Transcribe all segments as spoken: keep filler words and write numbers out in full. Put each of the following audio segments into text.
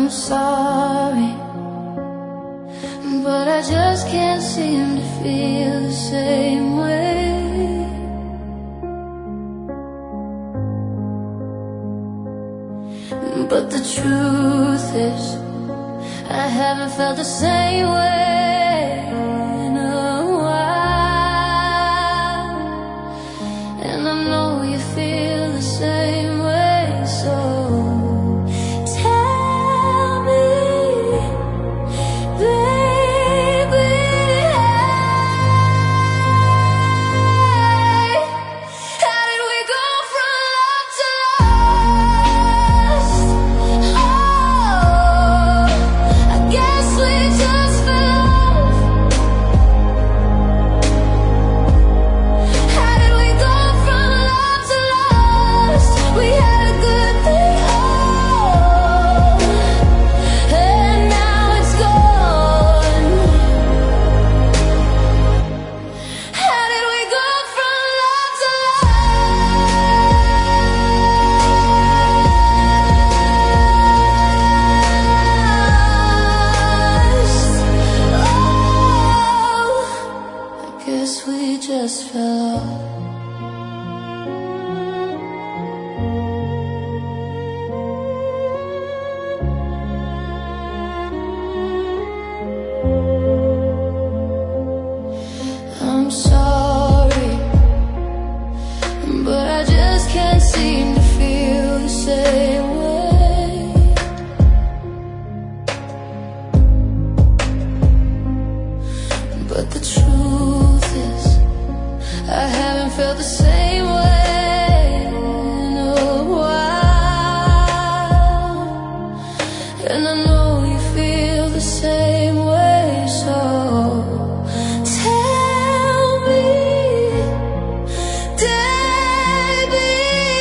sorry, but I just can't seem to feel the same way. But the truth is, I haven't felt the same way in a while, and I know you feel the same way, so we just fell off. I'm sorry, but I just can't seem to feel the same way. But the truth is, I haven't felt the same way in a while, and I know you feel the same way, so tell me, baby,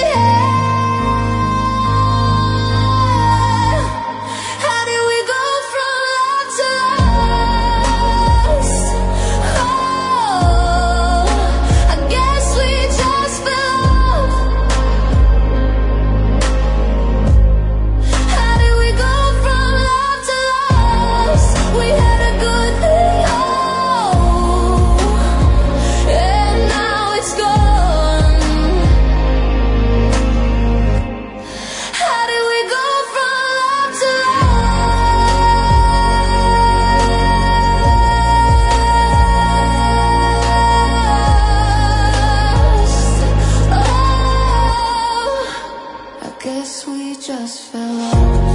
how did we go from love to lust? Guess we just fell off.